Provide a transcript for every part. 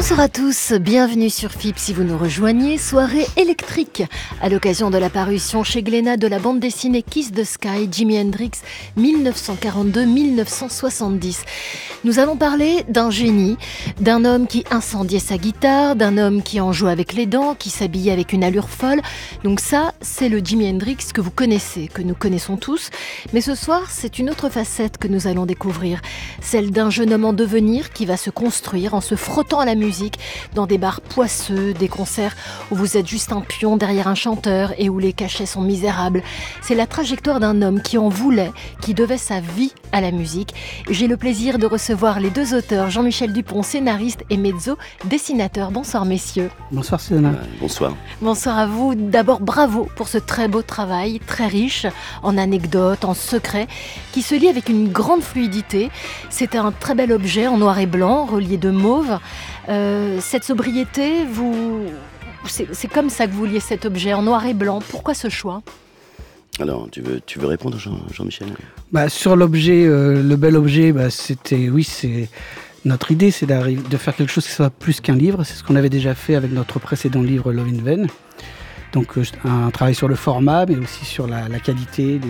Bonsoir à tous, bienvenue sur FIP si vous nous rejoignez, soirée électrique à l'occasion de la parution chez Glénat de la bande dessinée Kiss the Sky, Jimi Hendrix 1942-1970. Nous allons parler d'un génie, d'un homme qui incendiait sa guitare, d'un homme qui en jouait avec les dents, qui s'habillait avec une allure folle. Donc ça, c'est le Jimi Hendrix que vous connaissez, que nous connaissons tous. Mais ce soir, c'est une autre facette que nous allons découvrir, celle d'un jeune homme en devenir qui va se construire en se frottant à la musique dans des bars poisseux, des concerts où vous êtes juste un pion derrière un chanteur et où les cachets sont misérables. C'est la trajectoire d'un homme qui en voulait, qui devait sa vie à la musique. J'ai le plaisir de recevoir les deux auteurs, Jean-Michel Dupont, scénariste, et Mezzo, dessinateur. Bonsoir messieurs. Bonsoir Susanna. Bonsoir. Bonsoir à vous. D'abord bravo pour ce très beau travail, très riche en anecdotes, en secrets, qui se lie avec une grande fluidité. C'est un très bel objet en noir et blanc, relié de mauve. Cette sobriété, c'est comme ça que vous vouliez cet objet en noir et blanc. Pourquoi ce choix ? Alors, tu veux répondre, Jean-Michel ? Sur l'objet, le bel objet, c'est notre idée, c'est de faire quelque chose qui soit plus qu'un livre. C'est ce qu'on avait déjà fait avec notre précédent livre Love in Vain. Donc un travail sur le format, mais aussi sur la qualité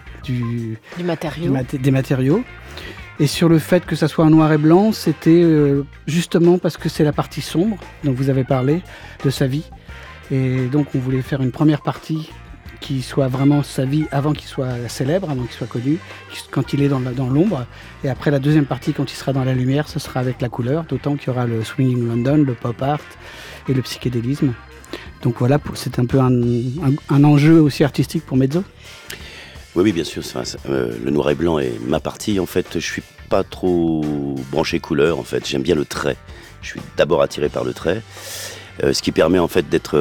des matériaux. Et sur le fait que ça soit en noir et blanc, c'était justement parce que c'est la partie sombre dont vous avez parlé, de sa vie. Et donc on voulait faire une première partie qui soit vraiment sa vie avant qu'il soit célèbre, avant qu'il soit connu, quand il est dans l'ombre. Et après la deuxième partie, quand il sera dans la lumière, ce sera avec la couleur, d'autant qu'il y aura le Swinging London, le pop art et le psychédélisme. Donc voilà, c'est un peu un enjeu aussi artistique pour Mezzo. Oui, bien sûr. Le noir et blanc est ma partie. En fait, je suis pas trop branché couleur. En fait, j'aime bien le trait. Je suis d'abord attiré par le trait, ce qui permet en fait d'être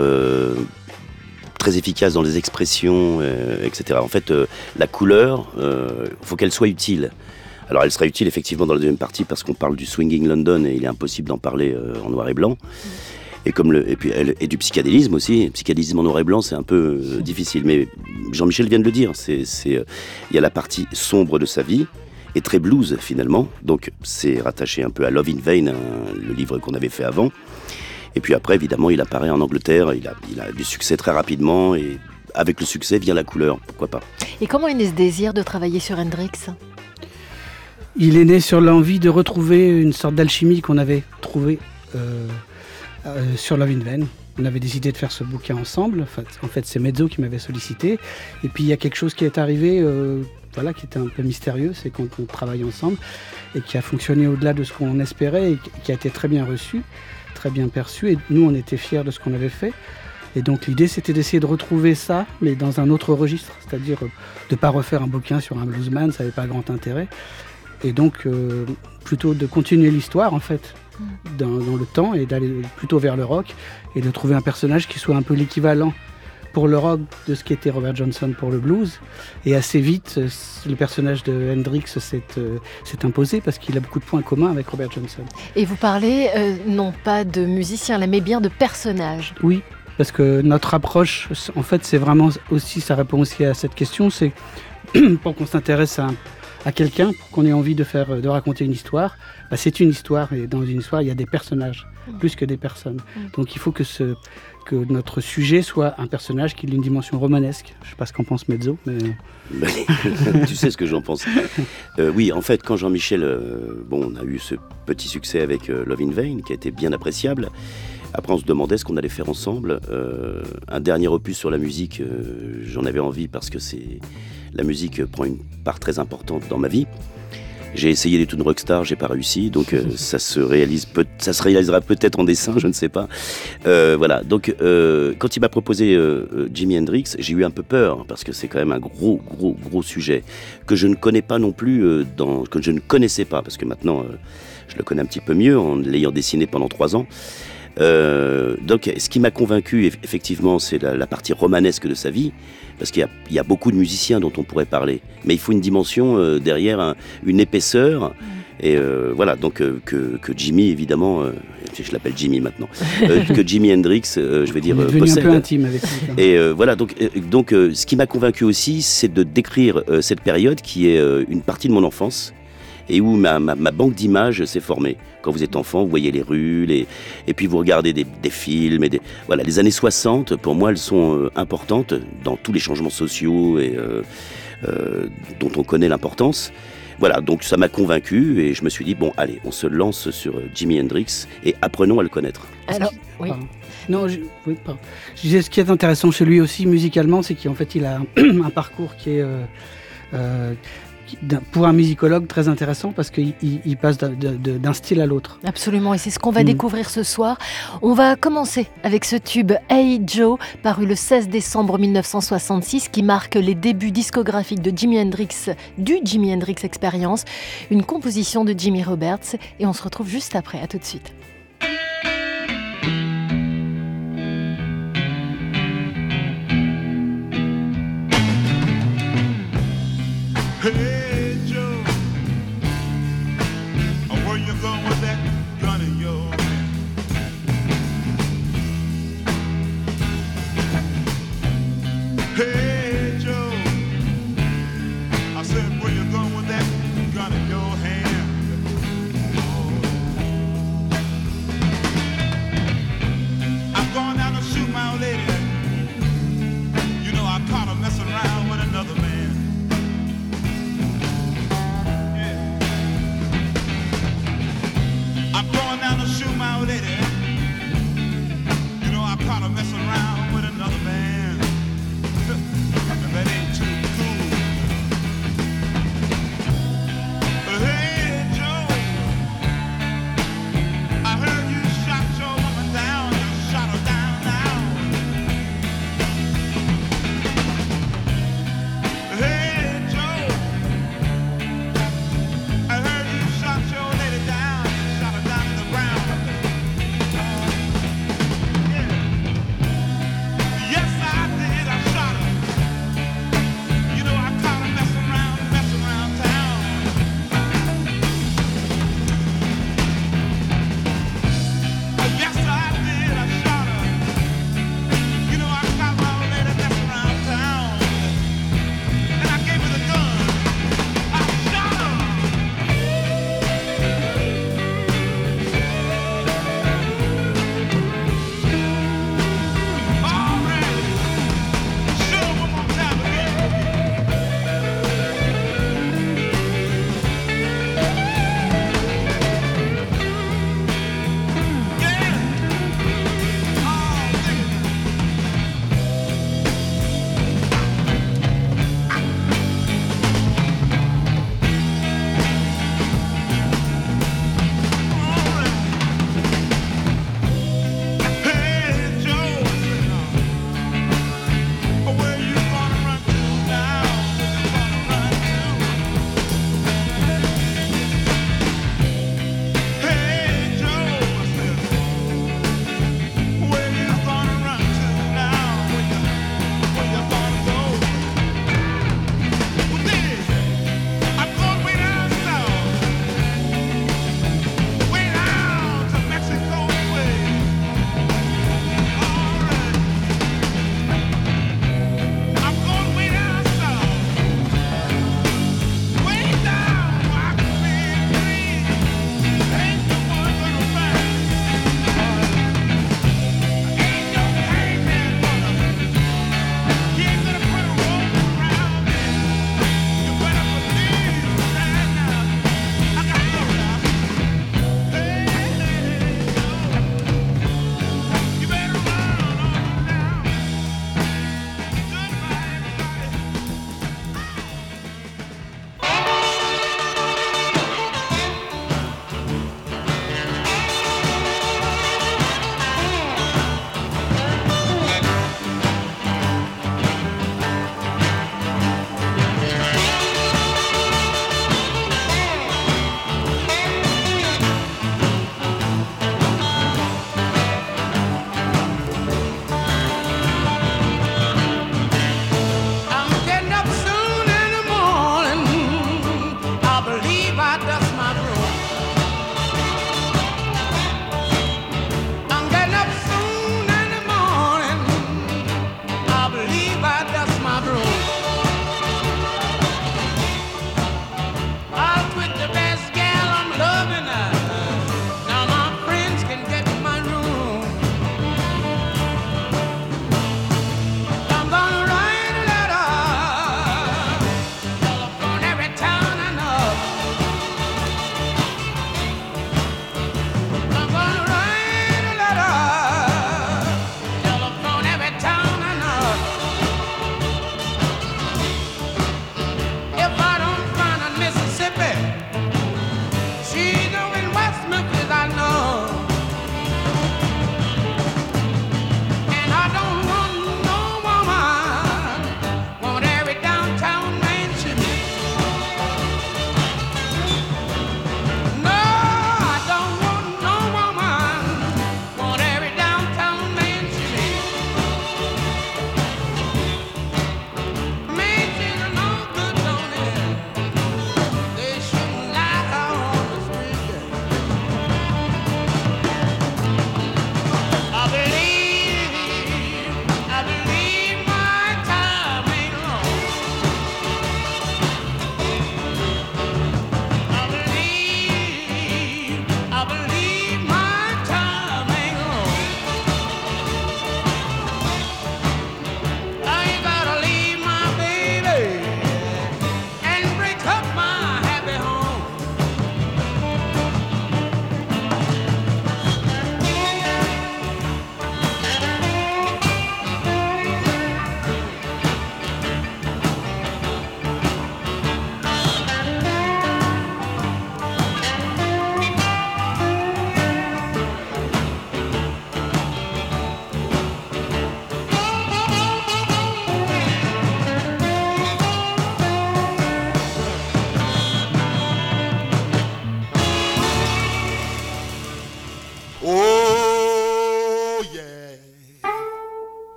très efficace dans les expressions, etc. En fait, la couleur, faut qu'elle soit utile. Alors, elle sera utile effectivement dans la deuxième partie parce qu'on parle du Swinging London et il est impossible d'en parler en noir et blanc. Et du psychédélisme aussi. Le psychédélisme en noir et blanc, c'est un peu difficile. Mais Jean-Michel vient de le dire. Il y a la partie sombre de sa vie et très blues finalement. Donc c'est rattaché un peu à Love in Vain, le livre qu'on avait fait avant. Et puis après, évidemment, il apparaît en Angleterre. Il a du succès très rapidement et avec le succès vient la couleur. Pourquoi pas. Et comment est né ce désir de travailler sur Hendrix ? Il est né sur l'envie de retrouver une sorte d'alchimie qu'on avait trouvée sur Love in Vain. On avait décidé de faire ce bouquin ensemble. En fait, c'est Mezzo qui m'avait sollicité. Et puis, il y a quelque chose qui est arrivé, qui était un peu mystérieux, c'est qu'on travaille ensemble et qui a fonctionné au-delà de ce qu'on espérait et qui a été très bien reçu, très bien perçu. Et nous, on était fiers de ce qu'on avait fait. Et donc, l'idée, c'était d'essayer de retrouver ça, mais dans un autre registre. C'est-à-dire de ne pas refaire un bouquin sur un bluesman, ça n'avait pas grand intérêt. Et donc, plutôt de continuer l'histoire, en fait, dans le temps et d'aller plutôt vers le rock et de trouver un personnage qui soit un peu l'équivalent pour le rock de ce qu'était Robert Johnson pour le blues. Et assez vite, le personnage de Hendrix s'est imposé parce qu'il a beaucoup de points communs avec Robert Johnson. Et vous parlez non pas de musicien, mais bien de personnage. Oui, parce que notre approche, en fait, c'est vraiment aussi, ça répond aussi à cette question, c'est pour qu'on s'intéresse à quelqu'un, pour qu'on ait envie de raconter une histoire, c'est une histoire, et dans une histoire, il y a des personnages, plus que des personnes. Donc il faut que notre sujet soit un personnage qui a une dimension romanesque. Je ne sais pas ce qu'en pense Mezzo, mais... Tu sais ce que j'en pense. Oui, en fait, quand Jean-Michel... on a eu ce petit succès avec Love in Vain, qui a été bien appréciable. Après, on se demandait ce qu'on allait faire ensemble. Un dernier opus sur la musique, j'en avais envie parce que la musique prend une part très importante dans ma vie. J'ai essayé des tunes rockstar, j'ai pas réussi, donc ça se réalisera peut-être en dessin, je ne sais pas. Voilà. Donc quand il m'a proposé Jimi Hendrix, j'ai eu un peu peur parce que c'est quand même un gros sujet que je ne connais pas non plus, que je ne connaissais pas parce que maintenant je le connais un petit peu mieux en l'ayant dessiné pendant 3 ans. Donc ce qui m'a convaincu effectivement c'est la partie romanesque de sa vie parce qu'il y a beaucoup de musiciens dont on pourrait parler mais il faut une dimension derrière, une épaisseur et voilà donc que Jimi évidemment je l'appelle Jimi maintenant que Jimi Hendrix je vais dire possède. Un peu intime avec lui. Et voilà donc ce qui m'a convaincu aussi c'est de décrire cette période qui est une partie de mon enfance et où ma banque d'images s'est formée. Quand vous êtes enfant, vous voyez les rues, et puis vous regardez des films. Voilà, les années 60, pour moi, elles sont importantes dans tous les changements sociaux et dont on connaît l'importance. Voilà, donc ça m'a convaincu et je me suis dit, bon, allez, on se lance sur Jimi Hendrix et apprenons à le connaître. Alors, oui. Non, oui, pardon. Je disais, ce qui est intéressant chez lui aussi musicalement, c'est qu'en fait, il a un parcours qui est, pour un musicologue, très intéressant parce qu'il passe d'un style à l'autre. Absolument, et c'est ce qu'on va découvrir ce soir. On va commencer avec ce tube Hey Joe, paru le 16 décembre 1966, qui marque les débuts discographiques de Jimi Hendrix, du Jimi Hendrix Experience, une composition de Jimmy Roberts, et on se retrouve juste après. À tout de suite. Hey Joe, where you going with that gun in your hand? Hey Joe, I said where you going with that gun in your hand? Oh.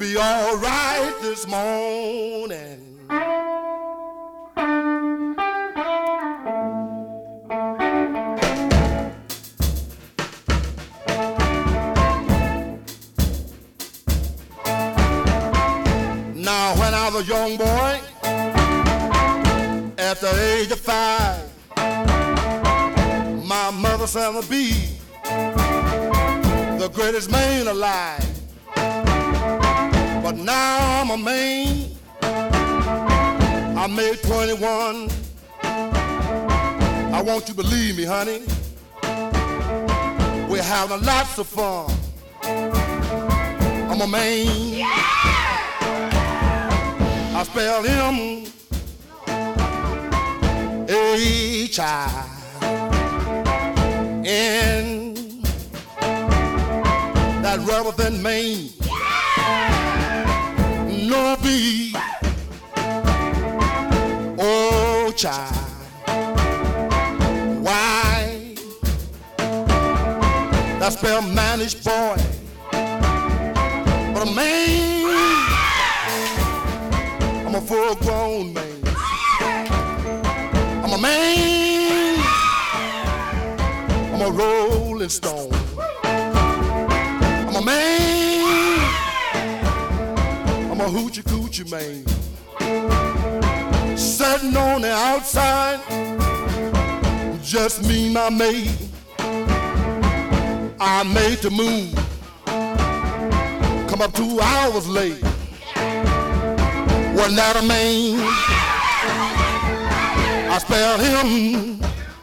be all right this morning. Now, when I was a young boy, at the age of 5, my mother said I'd be the greatest man alive. But now I'm a man, I made 21. I want you to believe me, honey, we're having lots of fun. I'm a man. I spell him H-I-N. That rather than Maine. No B. Oh, child. Why? That spell managed boy. But a man. I'm a full-grown man. I'm a man. I'm a rolling stone. I'm a man. I'm a hoochie-coochie man. Sitting on the outside, just me and my maid. I made the move. Come up 2 hours late. Wasn't that a man? I spelled him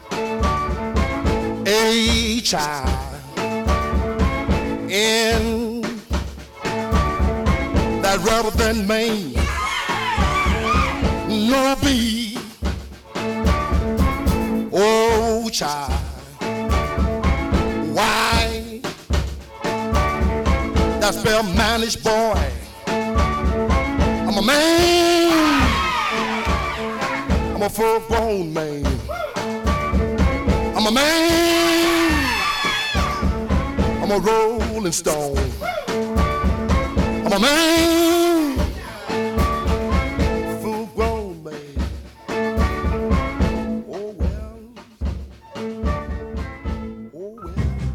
H-I-N. That rather than Maine. No B. Oh, child. Why? That spell managed boy. I'm a man. I'm a full-grown man. I'm a man. I'm a rolling stone. I'm a man. Full-grown man. Oh well. Oh well.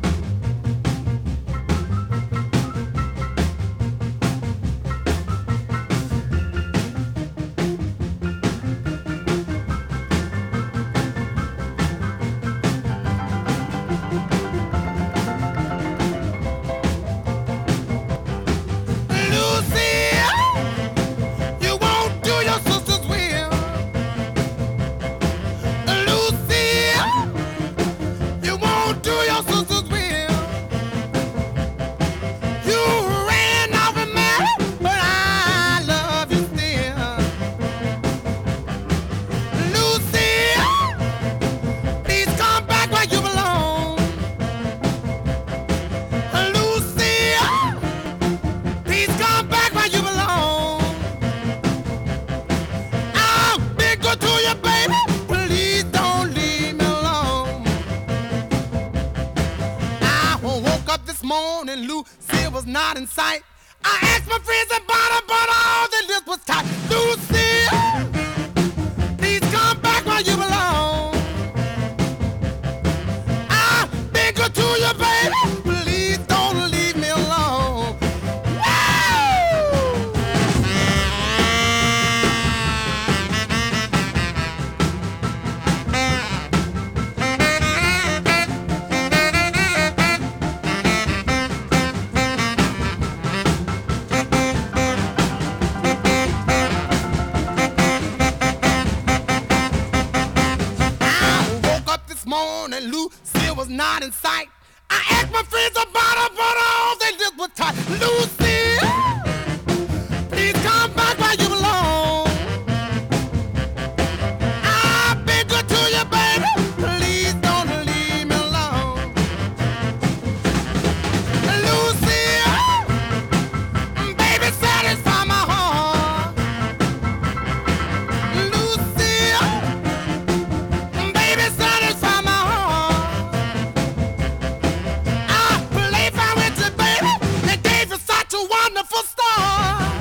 Lucille was not in sight. I asked my friends about her, but all the list was tight. Lucille, please come back where you belong. I beg her to you, baby, please don't leave me alone. Morning, Lucille was not in sight. I asked my friends about her, but all they did was tight. Lucille, please come back where you belong. I beg her to you, baby, please don't leave me alone. Lucille, baby, satisfy my heart. Lucille, baby, satisfy. Wonderful star.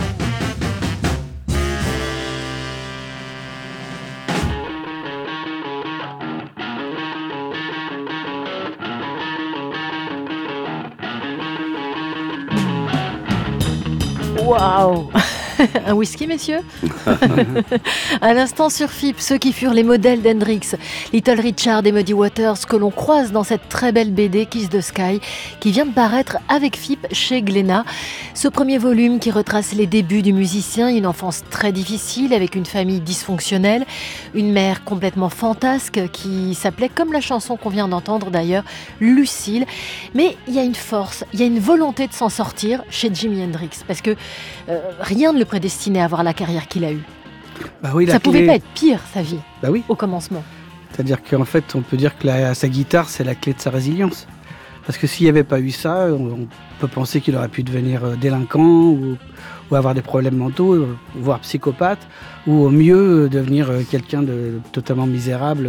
Waouh. Un whisky, messieurs? À l'instant sur FIP, ceux qui furent les modèles d'Hendrix, Little Richard et Muddy Waters, que l'on croise dans cette très belle BD Kiss the Sky, qui vient de paraître avec FIP chez Glénat. Ce premier volume qui retrace les débuts du musicien, une enfance très difficile avec une famille dysfonctionnelle, une mère complètement fantasque qui s'appelait, comme la chanson qu'on vient d'entendre d'ailleurs, Lucille. Mais il y a une force, il y a une volonté de s'en sortir chez Jimi Hendrix, parce que rien ne le prédestinait à avoir la carrière qu'il a eue. Bah oui, Ça pouvait pas être pire, sa vie, Bah oui. au commencement. C'est-à-dire qu'en fait, on peut dire que sa guitare, c'est la clé de sa résilience. Parce que s'il n'y avait pas eu ça, on peut penser qu'il aurait pu devenir délinquant ou avoir des problèmes mentaux, voire psychopathe, ou au mieux devenir quelqu'un de totalement misérable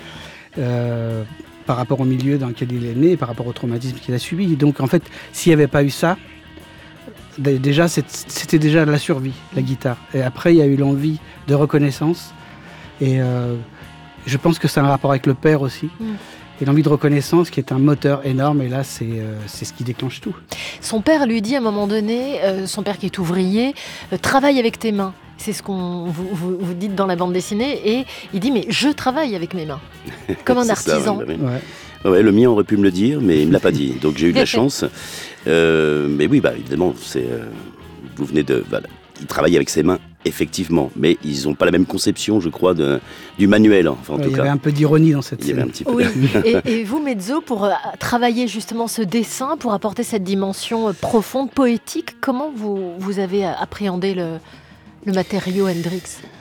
par rapport au milieu dans lequel il est né, par rapport au traumatisme qu'il a subi. Donc en fait, s'il n'y avait pas eu ça, déjà, c'était déjà la survie, la guitare. Et après, il y a eu l'envie de reconnaissance. Et je pense que c'est un rapport avec le père aussi. Et l'envie de reconnaissance qui est un moteur énorme. Et là, c'est ce qui déclenche tout. Son père lui dit à un moment donné, son père qui est ouvrier, travaille avec tes mains. C'est ce qu'on vous dites dans la bande dessinée. Et il dit, mais je travaille avec mes mains, comme un artisan. Ça, ouais, le mien aurait pu me le dire, mais il ne me l'a pas dit. Donc j'ai eu de la chance. Mais oui, évidemment, vous venez de... il travaille avec ses mains, effectivement, mais ils n'ont pas la même conception, je crois, du manuel. Enfin, en tout cas. Il y avait un peu d'ironie dans cette scène. Il y avait un petit peu. Oui. Et vous, Mezzo, pour travailler justement ce dessin, pour apporter cette dimension profonde, poétique, comment vous avez appréhendé le matériau Hendrix?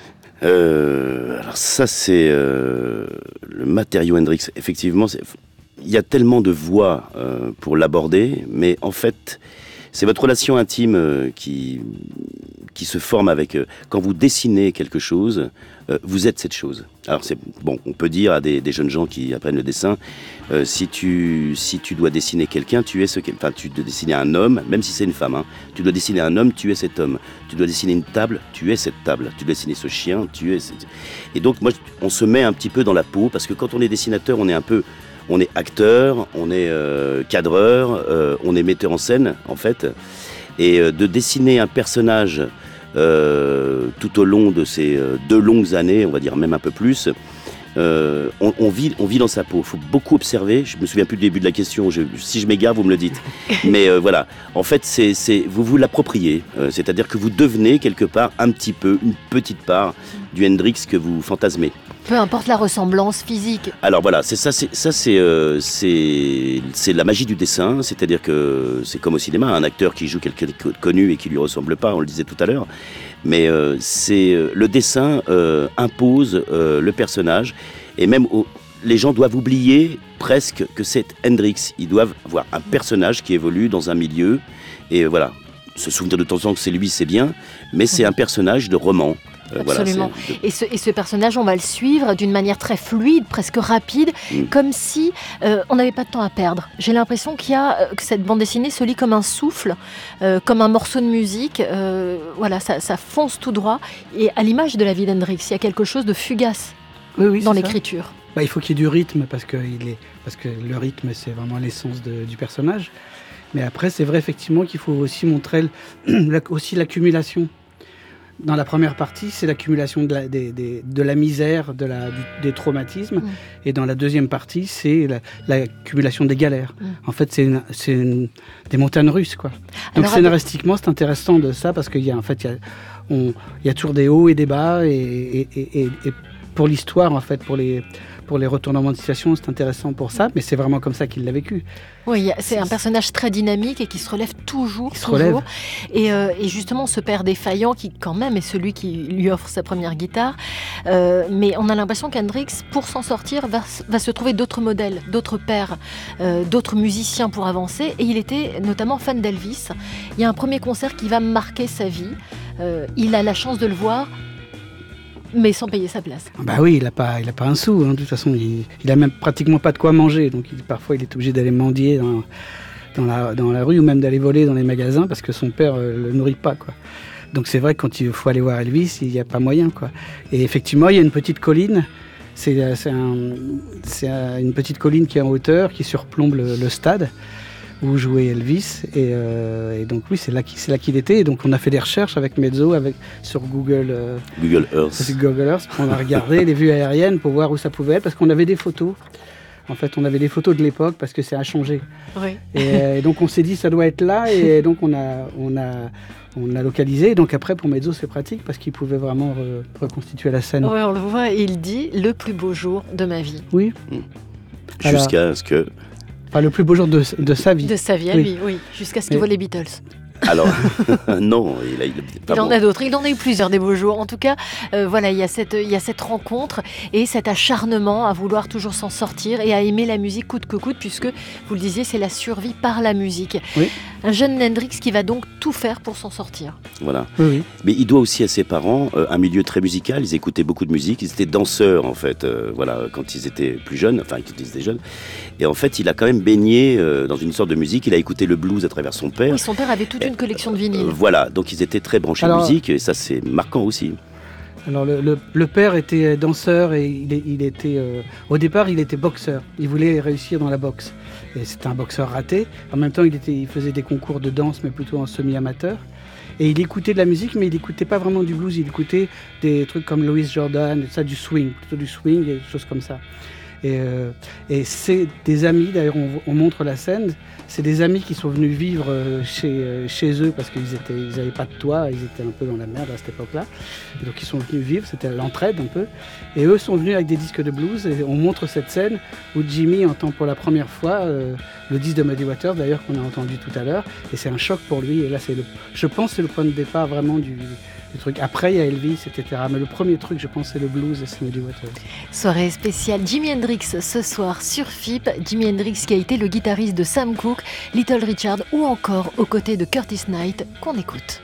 Alors ça, c'est le matériau Hendrix. Effectivement, il y a tellement de voies pour l'aborder, mais en fait, c'est votre relation intime qui se forme avec... quand vous dessinez quelque chose, vous êtes cette chose. Alors on peut dire à des jeunes gens qui apprennent le dessin, si tu dois dessiner quelqu'un, tu dois dessiner un homme, même si c'est une femme, tu dois dessiner un homme, tu es cet homme. Tu dois dessiner une table, tu es cette table. Tu dois dessiner ce chien, tu es... Et donc, moi, on se met un petit peu dans la peau, parce que quand on est dessinateur, on est acteur, on est cadreur, on est metteur en scène, en fait. Et de dessiner un personnage tout au long de ces 2 longues années, on va dire même un peu plus, on vit dans sa peau. Il faut beaucoup observer. Je me souviens plus du début de la question. Si je m'égare, vous me le dites. Mais voilà. En fait, vous l'appropriez. C'est-à-dire que vous devenez quelque part un petit peu, une petite part du Hendrix que vous fantasmez. Peu importe la ressemblance physique. Alors voilà, c'est la magie du dessin, c'est-à-dire que c'est comme au cinéma, un acteur qui joue quelqu'un de connu et qui lui ressemble pas, on le disait tout à l'heure, mais le dessin impose le personnage, et même les gens doivent oublier presque que c'est Hendrix. Ils doivent avoir un personnage qui évolue dans un milieu, et voilà, se souvenir de temps en temps que c'est lui, c'est bien, mais c'est un personnage de roman. Absolument. Voilà, et ce personnage, on va le suivre d'une manière très fluide, presque rapide, comme si on n'avait pas de temps à perdre. J'ai l'impression que cette bande dessinée se lit comme un souffle, comme un morceau de musique. Voilà, ça fonce tout droit. Et à l'image de la vie d'Hendrix, il y a quelque chose de fugace dans l'écriture. Il faut qu'il y ait du rythme, parce que le rythme, c'est vraiment l'essence du personnage. Mais après, c'est vrai effectivement qu'il faut aussi montrer aussi l'accumulation. Dans la première partie, c'est l'accumulation de la misère, des traumatismes. Et dans la deuxième partie, c'est l'accumulation des galères. En fait, c'est des montagnes russes, quoi. Donc scénaristiquement, c'est intéressant de ça, parce qu'il y a toujours des hauts et des bas. Et pour l'histoire, en fait, pour les retournements de situation, c'est intéressant pour ça. Mais c'est vraiment comme ça qu'il l'a vécu. Oui, c'est un personnage très dynamique et qui se relève toujours. Et justement, ce père défaillant qui, quand même, est celui qui lui offre sa première guitare. Mais on a l'impression qu'Hendrix, pour s'en sortir, va se trouver d'autres modèles, d'autres pères, d'autres musiciens pour avancer. Et il était notamment fan d'Elvis. Il y a un premier concert qui va marquer sa vie. Il a la chance de le voir, mais sans payer sa place. Oui, il a pas un sou. De toute façon, il a même pratiquement pas de quoi manger. Donc parfois, il est obligé d'aller mendier dans la rue, ou même d'aller voler dans les magasins, parce que son père le nourrit pas, quoi. Donc c'est vrai que quand il faut aller voir Elvis, il n'y a pas moyen, quoi. Et effectivement, il y a une petite colline. C'est une petite colline qui est en hauteur, qui surplombe le stade, où jouait Elvis. Et donc oui, c'est là qu'il était. Et donc on a fait des recherches avec Mezzo, sur Google Earth. On a regardé les vues aériennes pour voir où ça pouvait être, parce qu'on avait des photos. En fait, on avait des photos de l'époque parce que ça a changé. Oui. Et donc on s'est dit ça doit être là, et donc on a localisé. Et donc après pour Mezzo c'est pratique parce qu'il pouvait vraiment reconstituer la scène. Oui, on le voit. Il dit le plus beau jour de ma vie. Oui. Jusqu'à ce que... Enfin, le plus beau jour de sa vie. De sa vie à lui, oui. Jusqu'à ce qu'il voit les Beatles. Alors, non, il en a d'autres. Il en a eu plusieurs des beaux jours. En tout cas, voilà, il y a cette rencontre et cet acharnement à vouloir toujours s'en sortir et à aimer la musique coûte que coûte, puisque, vous le disiez, c'est la survie par la musique. Oui. Un jeune Hendrix qui va donc tout faire pour s'en sortir. Voilà. Oui. Mais il doit aussi à ses parents un milieu très musical. Ils écoutaient beaucoup de musique. Ils étaient danseurs, en fait, voilà, quand ils étaient plus jeunes, enfin, quand ils étaient jeunes. Et en fait, il a quand même baigné dans une sorte de musique. Il a écouté le blues à travers son père. Oui, son père avait toute une collection de vinyles. Voilà, donc ils étaient très branchés musique, et ça, c'est marquant aussi. Alors, le père était danseur et il était... au départ, il était boxeur. Il voulait réussir dans la boxe. Et c'était un boxeur raté. En même temps, il faisait des concours de danse, mais plutôt en semi-amateur. Et il écoutait de la musique, mais il n'écoutait pas vraiment du blues. Il écoutait des trucs comme Louis Jordan, et ça, du swing, plutôt du swing et des choses comme ça. Et c'est des amis, d'ailleurs on montre la scène, c'est des amis qui sont venus vivre chez eux parce qu'ils n'avaient pas de toit, ils étaient un peu dans la merde à cette époque-là. Et donc ils sont venus vivre, c'était l'entraide un peu. Et eux sont venus avec des disques de blues et on montre cette scène où Jimmy entend pour la première fois le disque de Muddy Waters, d'ailleurs qu'on a entendu tout à l'heure. Et c'est un choc pour lui. Et là, je pense que c'est le point de départ vraiment du truc. Après, il y a Elvis, etc. Mais le premier truc, je pense, c'est le blues et c'est Muddy Waters. Soirée spéciale Jimi Hendrix ce soir sur FIP. Jimi Hendrix qui a été le guitariste de Sam Cooke, Little Richard ou encore aux côtés de Curtis Knight, qu'on écoute.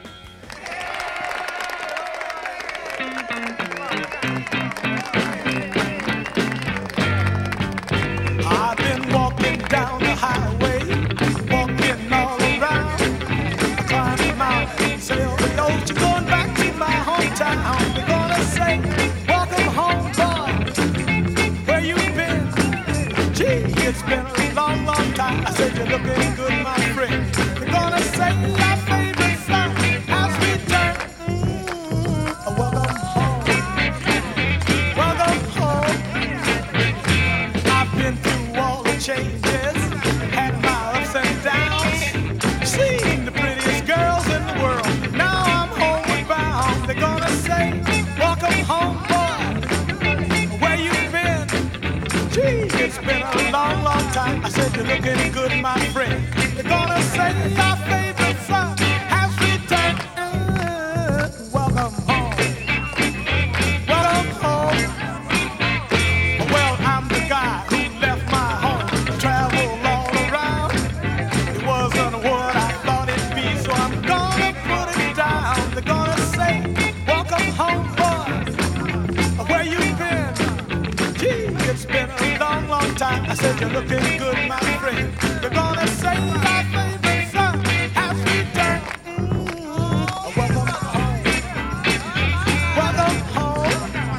I've been walking down the highway, walking all around, climbing mountains, sail the ocean, going back to my hometown. They're gonna say, welcome home, boy, where you been? Gee, it's been a long, long time. I said, you're looking good, my friend. They're gonna say, our favorite song has returned. Welcome home, welcome home. I've been through all the changes, had my ups and downs, seen the prettiest girls in the world. Now I'm homeward bound. They're gonna say, welcome home, boy, where you been? Gee, it's been a long, long time. I said, you're looking good, my friend. They're gonna say, our favorite song has returned. Welcome home, welcome home. Well, I'm the guy who left my home, traveled all around. It wasn't what I thought it'd be, so I'm gonna put it down. They're gonna say, welcome home, boy, where you been? Gee, it's been a long, long time. I said, you're looking good, my friend. They're gonna say, my favorite song has returned. Welcome home, welcome home.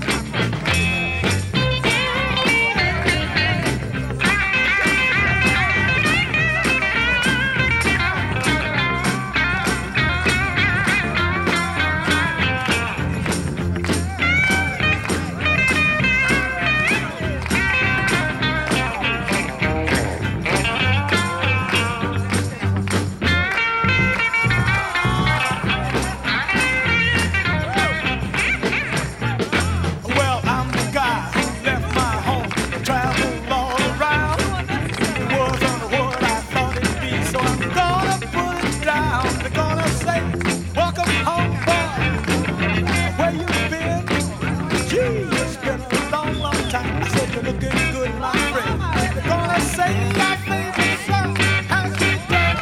Well, I'm the guy who left my home, traveled all around. It wasn't what I thought it'd be, so I'm gonna put it down. They're gonna say, welcome home, boy, where you been? Gee, it's been a long, long time. I said, you're looking good, my friend. They're gonna say, my favorite song has returned.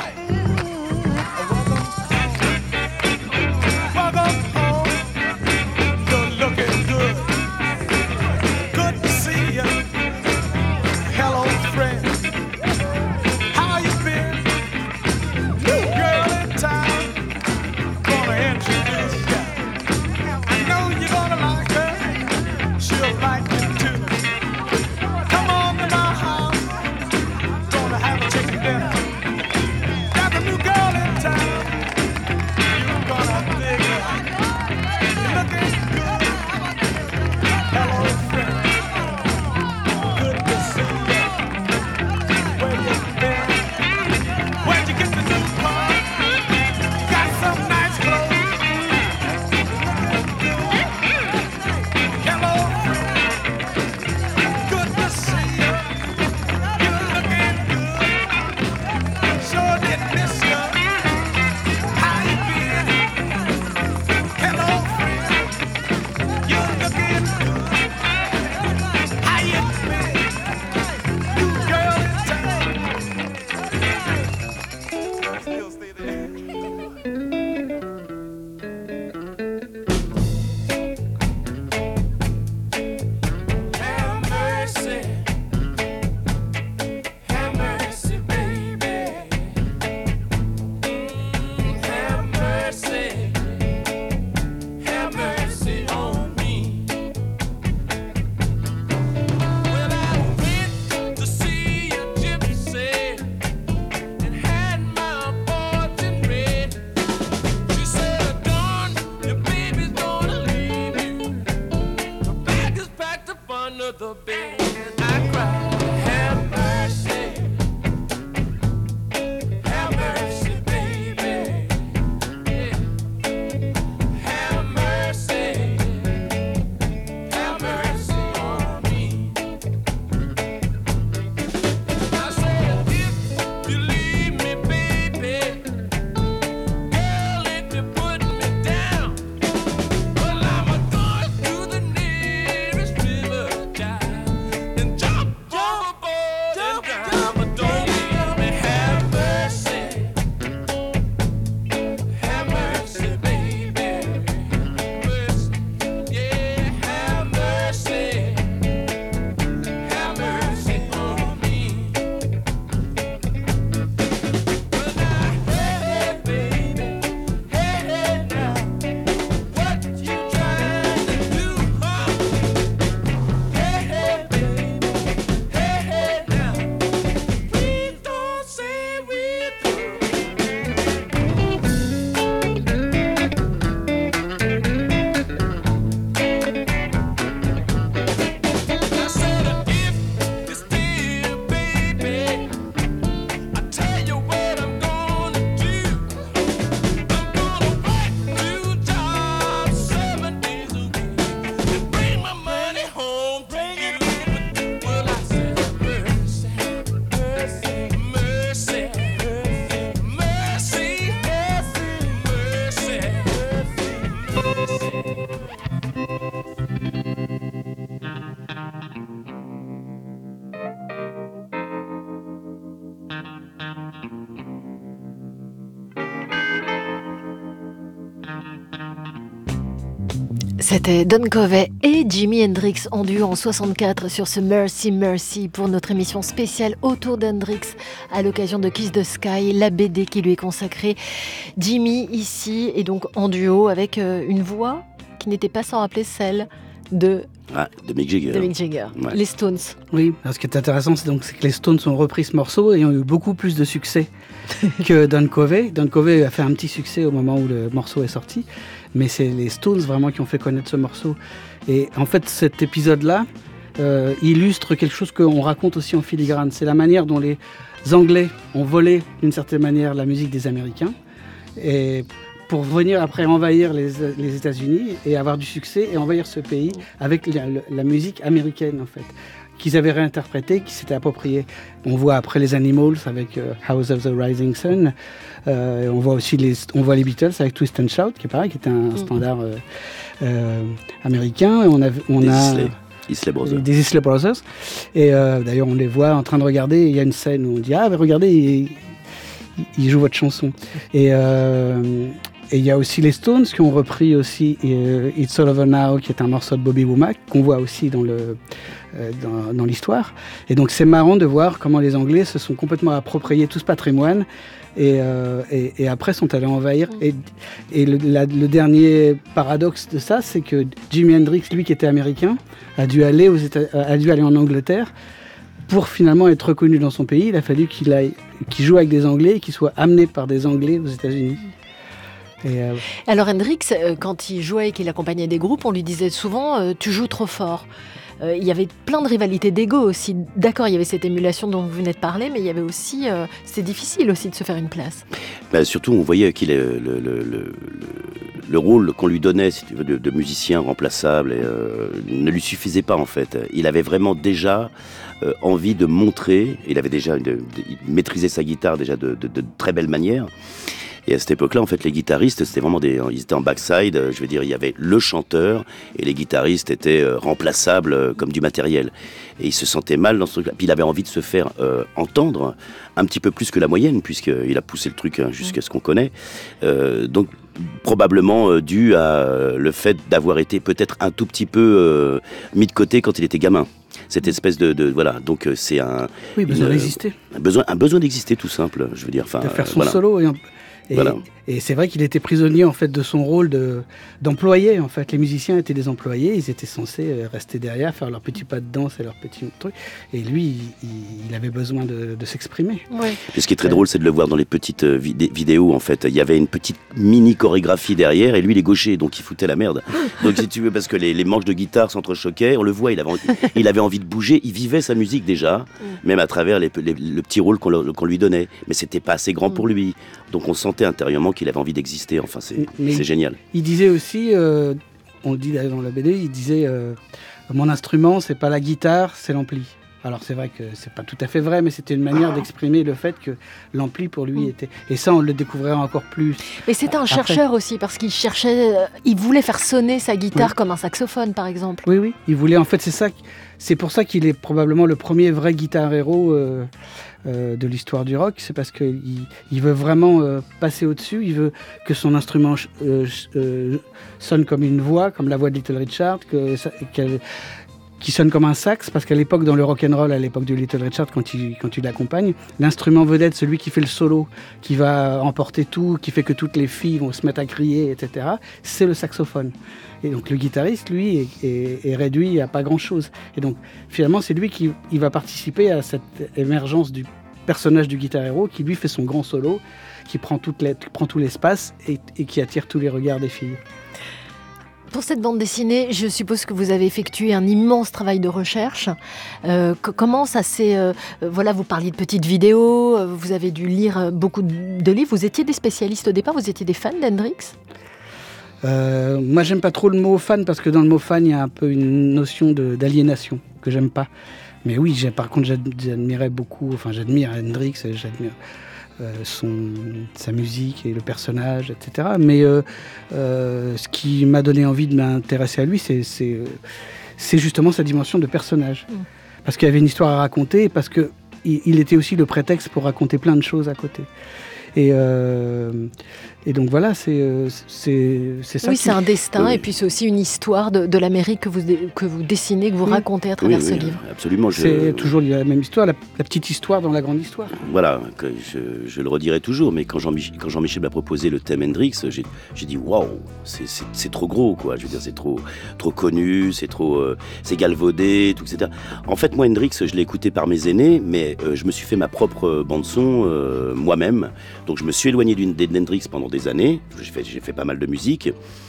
Welcome home, you're looking good. Good to see you. Hello, friend. How you been? New girl in town. Gonna introduce ya. I know you're gonna like her. She'll like you too. Come on to my house. Gonna have a chicken dinner. C'était Don Covey et Jimi Hendrix en duo en 64 sur ce Mercy Mercy pour notre émission spéciale autour d'Hendrix à l'occasion de Kiss the Sky, la BD qui lui est consacrée. Jimi ici et donc en duo avec une voix qui n'était pas sans rappeler celle de Mick Jagger. Ouais. Les Stones. Oui, ce qui est intéressant, c'est que les Stones ont repris ce morceau et ont eu beaucoup plus de succès que Don Covey. Don Covey a fait un petit succès au moment où le morceau est sorti, mais c'est les Stones vraiment qui ont fait connaître ce morceau. Et en fait, cet épisode-là illustre quelque chose qu'on raconte aussi en filigrane. C'est la manière dont les Anglais ont volé, d'une certaine manière, la musique des Américains. Et pour venir après envahir les États-Unis et avoir du succès et envahir ce pays avec la musique américaine en fait, qu'ils avaient réinterprétée, qui s'étaient appropriée. On voit après les Animals avec House of the Rising Sun, on voit aussi les Beatles avec Twist and Shout, qui est pareil, qui est un standard américain. On a des Isley Brothers. Et d'ailleurs, on les voit en train de regarder. Il y a une scène où on dit mais regardez, ils jouent votre chanson. Et il y a aussi les Stones qui ont repris aussi It's All Over Now, qui est un morceau de Bobby Womack, qu'on voit aussi dans l'histoire. Et donc c'est marrant de voir comment les Anglais se sont complètement appropriés tout ce patrimoine et après sont allés envahir. Et le dernier paradoxe de ça, c'est que Jimi Hendrix, lui qui était américain, a dû aller en Angleterre. Pour finalement être reconnu dans son pays, il a fallu qu'il joue avec des Anglais et qu'il soit amené par des Anglais aux États-Unis. Alors Hendrix, quand il jouait et qu'il accompagnait des groupes, on lui disait souvent tu joues trop fort. Il y avait plein de rivalités d'ego aussi. D'accord, il y avait cette émulation dont vous venez de parler, mais il y avait aussi, c'est difficile aussi de se faire une place. Surtout, on voyait qu'il est le rôle qu'on lui donnait, si tu veux, de musicien remplaçable, ne lui suffisait pas en fait. Il avait vraiment déjà envie de montrer. Il avait déjà il maîtrisait sa guitare déjà de très belle manière. Et à cette époque-là, en fait, les guitaristes, c'était vraiment ils étaient en backside. Je veux dire, il y avait le chanteur et les guitaristes étaient remplaçables comme du matériel. Et il se sentait mal dans ce truc-là. Puis il avait envie de se faire entendre un petit peu plus que la moyenne, puisqu'il a poussé le truc jusqu'à ce qu'on connaît. Donc, probablement dû à le fait d'avoir été peut-être un tout petit peu mis de côté quand il était gamin. Cette espèce de voilà, donc c'est besoin d'exister. Un besoin d'exister tout simple, je veux dire. De faire son solo et c'est vrai qu'il était prisonnier en fait de son rôle d'employé en fait. Les musiciens étaient des employés, ils étaient censés rester derrière, faire leurs petits pas de danse et leurs petits trucs. Et lui, il avait besoin de s'exprimer. Ouais. Et ce qui est très drôle, c'est de le voir dans les petites vidéos en fait. Il y avait une petite mini chorégraphie derrière et lui il est gaucher, donc il foutait la merde. Donc si tu veux, parce que les manches de guitare s'entrechoquaient, on le voit, il avait envie de bouger, il vivait sa musique déjà, même à travers le petit rôle qu'on lui donnait. Mais c'était pas assez grand pour lui. Donc on sentait intérieurement qu'il avait envie d'exister. Enfin, c'est génial. Il disait aussi, on le dit d'ailleurs dans la BD, il disait mon instrument, c'est pas la guitare, c'est l'ampli. Alors c'est vrai que c'est pas tout à fait vrai, mais c'était une manière d'exprimer le fait que l'ampli pour lui était... Et ça, on le découvrirait encore plus. Mais c'était un chercheur aussi, parce qu'il cherchait... il voulait faire sonner sa guitare comme un saxophone, par exemple. Oui. Il voulait... En fait, c'est pour ça qu'il est probablement le premier vrai guitar héros de l'histoire du rock. C'est parce qu'il veut vraiment passer au-dessus. Il veut que son instrument sonne comme une voix, comme la voix de Little Richard, qui sonne comme un sax, parce qu'à l'époque, dans le rock'n'roll, à l'époque de Little Richard, quand il l'accompagne, l'instrument vedette, celui qui fait le solo, qui va emporter tout, qui fait que toutes les filles vont se mettre à crier, etc., c'est le saxophone. Et donc le guitariste, lui, est réduit à pas grand-chose. Et donc, finalement, c'est lui qui va participer à cette émergence du personnage du guitar héros, qui lui fait son grand solo, qui prend tout l'espace et qui attire tous les regards des filles. Pour cette bande dessinée, je suppose que vous avez effectué un immense travail de recherche. Comment ça s'est... voilà, vous parliez de petites vidéos, vous avez dû lire beaucoup de livres. Vous étiez des spécialistes au départ, vous étiez des fans d'Hendrix ? Moi, j'aime pas trop le mot fan, parce que dans le mot fan, il y a un peu une notion d'aliénation que j'aime pas. Mais oui, par contre, j'admirais beaucoup, enfin j'admire Hendrix, j'admire sa musique et le personnage, etc. Mais ce qui m'a donné envie de m'intéresser à lui, c'est justement sa dimension de personnage. Parce qu'il y avait une histoire à raconter, et parce qu'il était aussi le prétexte pour raconter plein de choses à côté. Et donc voilà, c'est ça. Oui, c'est un destin, et puis c'est aussi une histoire de l'Amérique que vous dessinez, que vous racontez à travers ce livre. Absolument. C'est toujours la même histoire, la petite histoire dans la grande histoire. Voilà, je le redirai toujours, mais quand Jean-Michel m'a proposé le thème Hendrix, j'ai dit waouh, c'est trop gros, quoi. Je veux dire, c'est trop connu, c'est galvaudé, tout, etc. En fait, moi, Hendrix, je l'ai écouté par mes aînés, mais je me suis fait ma propre bande-son moi-même. Donc je me suis éloigné d'Hendrix pendant des années. J'ai fait pas mal de musique.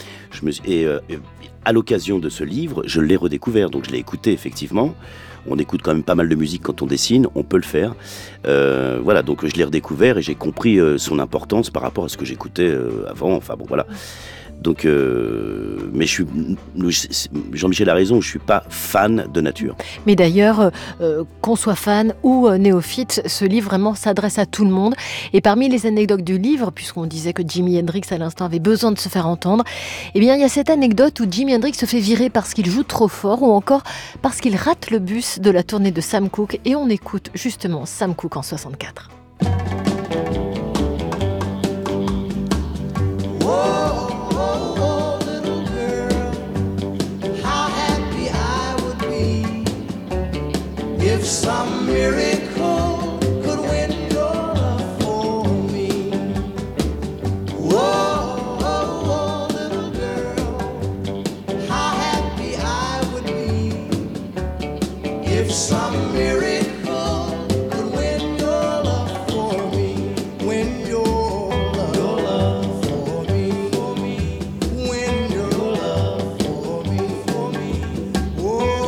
À l'occasion de ce livre, je l'ai redécouvert. Donc je l'ai écouté, effectivement. On écoute quand même pas mal de musique quand on dessine, on peut le faire. Voilà, donc je l'ai redécouvert et j'ai compris son importance par rapport à ce que j'écoutais avant. Enfin bon, voilà. Donc, mais Jean-Michel a raison, je suis pas fan de nature. Mais d'ailleurs, qu'on soit fan ou néophyte, ce livre vraiment s'adresse à tout le monde. Et parmi les anecdotes du livre, puisqu'on disait que Jimi Hendrix à l'instant avait besoin de se faire entendre, eh bien il y a cette anecdote où Jimi Hendrix se fait virer parce qu'il joue trop fort ou encore parce qu'il rate le bus de la tournée de Sam Cooke. Et on écoute justement Sam Cooke en 64. If some miracle could win your love for me, whoa, little girl, how happy I would be. If some miracle could win your love for me, win your love for me, win your love for me, whoa.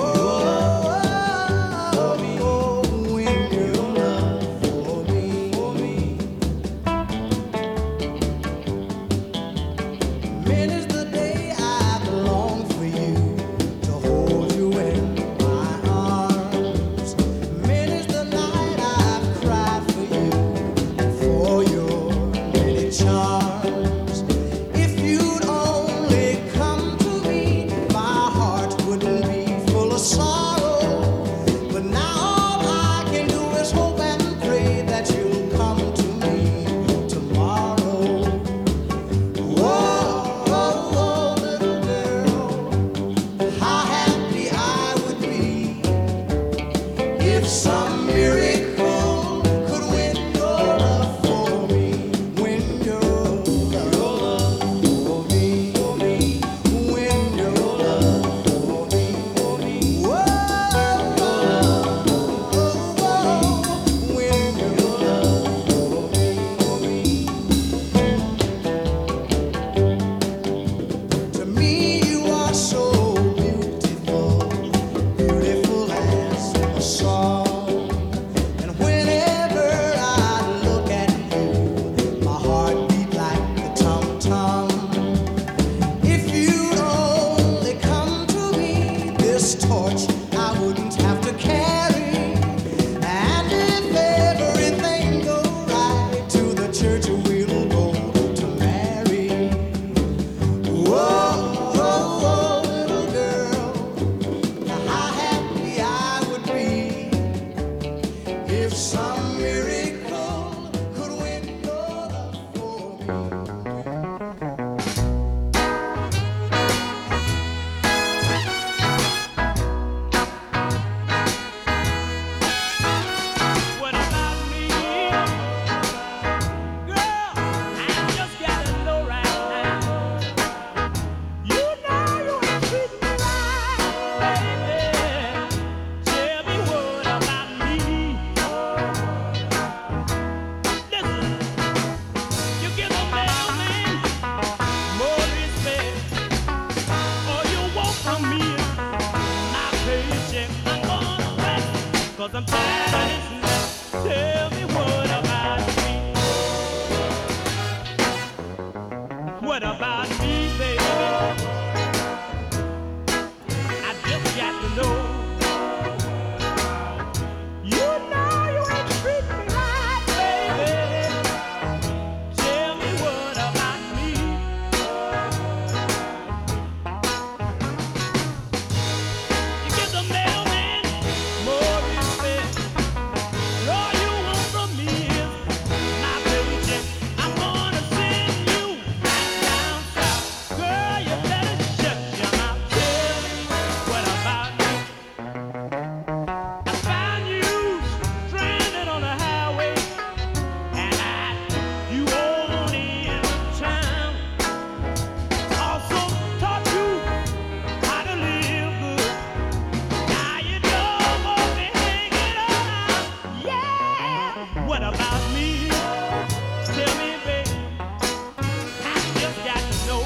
What about me? Tell me, baby. I just got to know.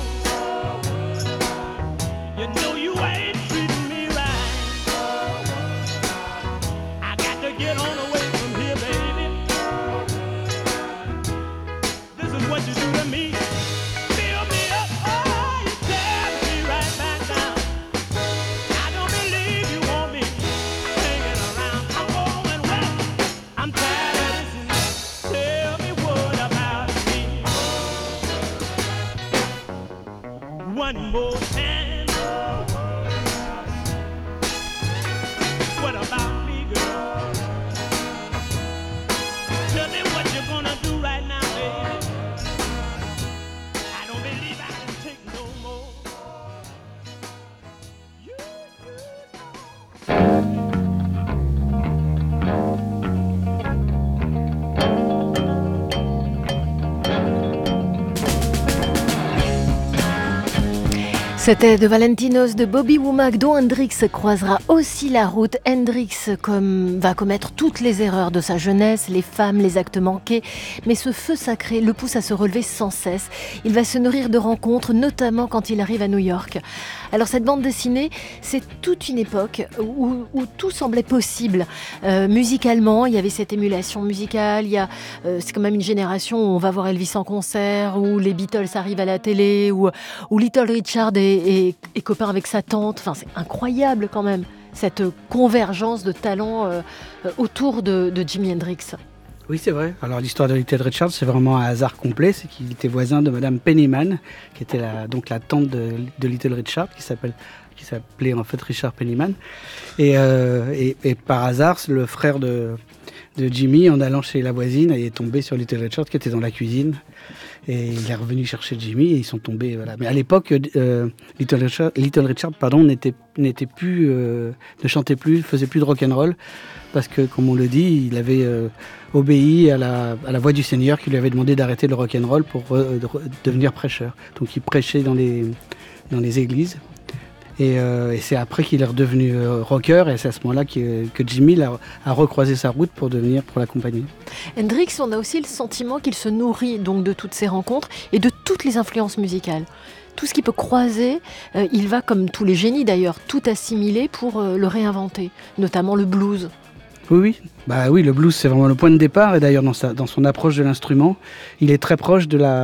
You know you ain't treating me right. I got to get on away from here, baby. This is what you do to me. Fill me up, oh, you tear me right back down. I don't believe you want me hanging around. I'm going west. I'm tired of this. Tell me what about me? One more time. What about me, girl? Tell me what you're gonna do right now, baby. I don't believe I can take no more. You C'était de Valentinos de Bobby Womack, dont Hendrix croisera aussi la route. Hendrix va commettre toutes les erreurs de sa jeunesse, les femmes, les actes manqués, mais ce feu sacré le pousse à se relever sans cesse. Il va se nourrir de rencontres, notamment quand il arrive à New York. Alors cette bande dessinée, c'est toute une époque où tout semblait possible. Musicalement, il y avait cette émulation musicale, c'est quand même une génération où on va voir Elvis en concert, où les Beatles arrivent à la télé, où Little Richard est copain avec sa tante. Enfin, c'est incroyable quand même, cette convergence de talents autour de Jimi Hendrix. Oui, c'est vrai. Alors l'histoire de Little Richard, c'est vraiment un hasard complet. C'est qu'il était voisin de Madame Pennyman, qui était donc la tante de Little Richard, qui s'appelait en fait Richard Pennyman. Et par hasard, le frère de Jimmy, en allant chez la voisine, est tombé sur Little Richard qui était dans la cuisine. Et il est revenu chercher Jimmy et ils sont tombés. Voilà. Mais à l'époque, Little Richard, n'était plus, ne chantait plus, faisait plus de rock'n'roll parce que, comme on le dit, il avait obéi à la voix du Seigneur qui lui avait demandé d'arrêter le rock'n'roll pour devenir prêcheur. Donc il prêchait dans les églises. Et c'est après qu'il est redevenu rocker, et c'est à ce moment-là que Jimmy a recroisé sa route pour l'accompagner. Hendrix, on a aussi le sentiment qu'il se nourrit donc de toutes ces rencontres et de toutes les influences musicales. Tout ce qu'il peut croiser, il va, comme tous les génies d'ailleurs, tout assimiler pour le réinventer, notamment le blues. Oui. Bah oui, le blues, c'est vraiment le point de départ. Et d'ailleurs, dans son approche de l'instrument, il est très proche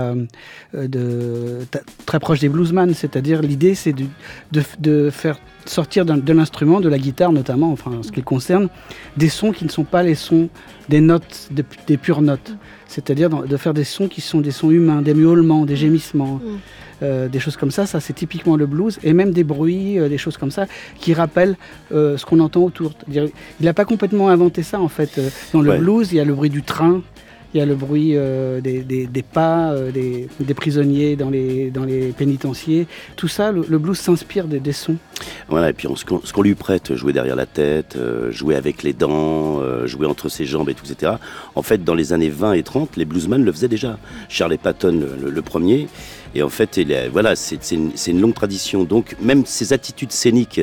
très proche des bluesman. C'est-à-dire, l'idée, c'est de faire sortir de l'instrument, de la guitare notamment, enfin, en ce qui le concerne, des sons qui ne sont pas les sons des notes, des pures notes. C'est-à-dire de faire des sons qui sont des sons humains, des miaulements, des gémissements. Des choses comme ça, c'est typiquement le blues, et même des bruits, des choses comme ça, qui rappellent ce qu'on entend autour. Il n'a pas complètement inventé ça, en fait. Dans le blues, il y a le bruit du train, il y a le bruit des pas, des prisonniers dans les pénitenciers. Tout ça, le blues s'inspire des sons. Voilà, et puis ce qu'on lui prête, jouer derrière la tête, jouer avec les dents, jouer entre ses jambes et tout, etc. En fait, dans les années 20 et 30, les bluesmen le faisaient déjà. Charlie Patton, le premier. Et en fait, c'est une longue tradition. Donc, même ces attitudes scéniques,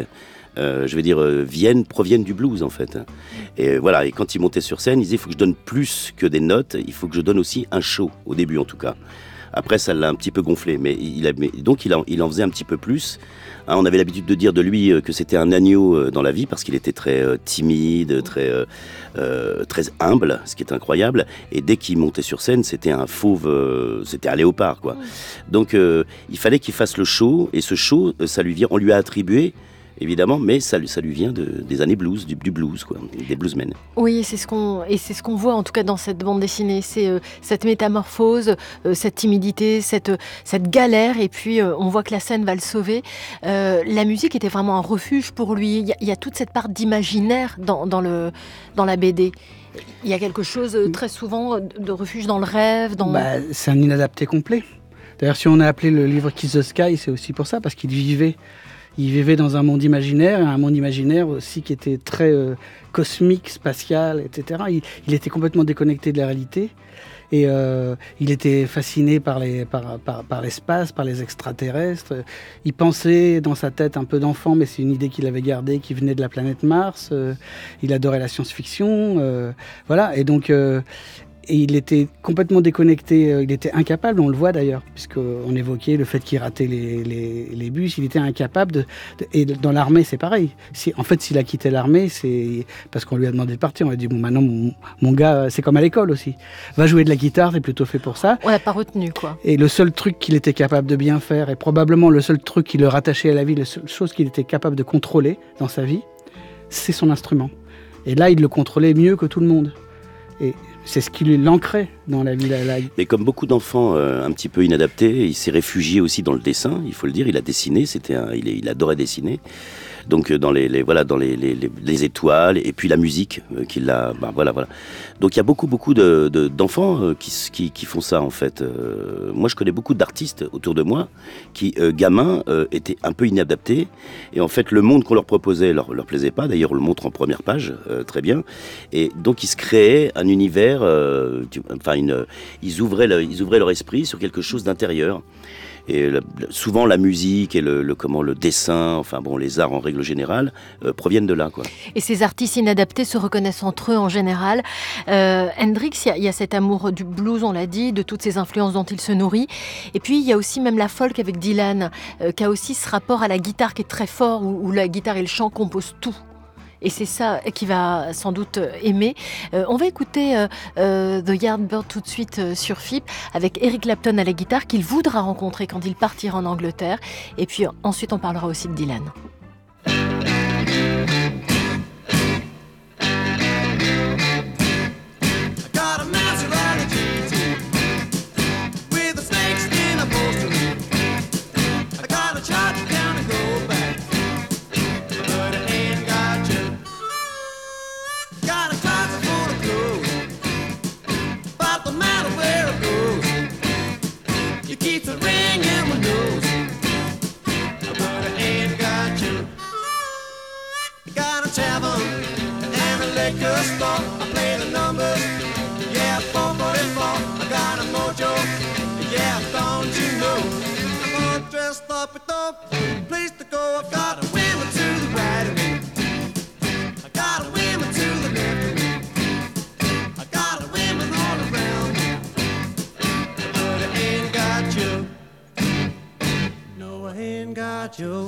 proviennent du blues, en fait. Et voilà, et quand il montait sur scène, il disait, il faut que je donne plus que des notes, il faut que je donne aussi un show, au début en tout cas. Après, ça l'a un petit peu gonflé, mais il en faisait un petit peu plus. Hein, on avait l'habitude de dire de lui que c'était un agneau dans la vie, parce qu'il était très timide, très humble, ce qui est incroyable. Et dès qu'il montait sur scène, c'était un fauve, c'était un léopard, quoi. Donc, il fallait qu'il fasse le show, et ce show, on lui a attribué, évidemment, mais ça lui vient des années blues, du blues, quoi, des bluesmen. Oui, c'est ce qu'on voit en tout cas dans cette bande dessinée, c'est cette métamorphose, cette timidité, cette galère, et puis on voit que la scène va le sauver. La musique était vraiment un refuge pour lui. Il y a toute cette part d'imaginaire dans la BD. Il y a quelque chose très souvent de refuge dans le rêve. C'est un inadapté complet. D'ailleurs, si on a appelé le livre Kiss the Sky, c'est aussi pour ça, parce qu'il vivait dans un monde imaginaire aussi qui était très cosmique, spatial, etc. Il était complètement déconnecté de la réalité. Et il était fasciné par l'espace, par les extraterrestres. Il pensait dans sa tête un peu d'enfant, mais c'est une idée qu'il avait gardée, qui venait de la planète Mars. Il adorait la science-fiction. Voilà. Et donc, Et il était complètement déconnecté, il était incapable, on le voit d'ailleurs, puisqu'on évoquait le fait qu'il ratait les bus, il était incapable et dans l'armée c'est pareil. En fait, s'il a quitté l'armée, c'est parce qu'on lui a demandé de partir, on lui a dit bon maintenant mon gars, c'est comme à l'école aussi, va jouer de la guitare, t'es plutôt fait pour ça. On l'a pas retenu quoi. Et le seul truc qu'il était capable de bien faire, et probablement le seul truc qui le rattachait à la vie, la seule chose qu'il était capable de contrôler dans sa vie, c'est son instrument. Et là, il le contrôlait mieux que tout le monde. Et c'est ce qui l'ancrait dans la vie. Mais comme beaucoup d'enfants un petit peu inadaptés, il s'est réfugié aussi dans le dessin, il faut le dire. Il a dessiné, il adorait dessiner. Donc dans les étoiles et puis la musique qui l'a. Voilà. Donc il y a beaucoup d'enfants qui font ça en fait. Moi je connais beaucoup d'artistes autour de moi qui gamins étaient un peu inadaptés et en fait le monde qu'on leur proposait leur plaisait pas. D'ailleurs on le montre en première page très bien. Et donc ils se créaient un univers. Ils ouvraient leur esprit sur quelque chose d'intérieur. Et souvent la musique et le dessin, enfin bon, les arts en règle générale proviennent de là, quoi. Et ces artistes inadaptés se reconnaissent entre eux en général. Hendrix, il y a cet amour du blues, on l'a dit, de toutes ces influences dont il se nourrit. Et puis il y a aussi même la folk avec Dylan, qui a aussi ce rapport à la guitare qui est très fort, où la guitare et le chant composent tout. Et c'est ça qu'il va sans doute aimer. On va écouter The Yardbird tout de suite sur FIP avec Eric Clapton à la guitare qu'il voudra rencontrer quand il partira en Angleterre. Et puis ensuite on parlera aussi de Dylan. I play the numbers, yeah, 444. I got a mojo, yeah, don't you know? I'm all dressed up with no place to go. I've got a women to the right of me, I got a women to the left of me, I got a women all around me, but I ain't got you. No, I ain't got you.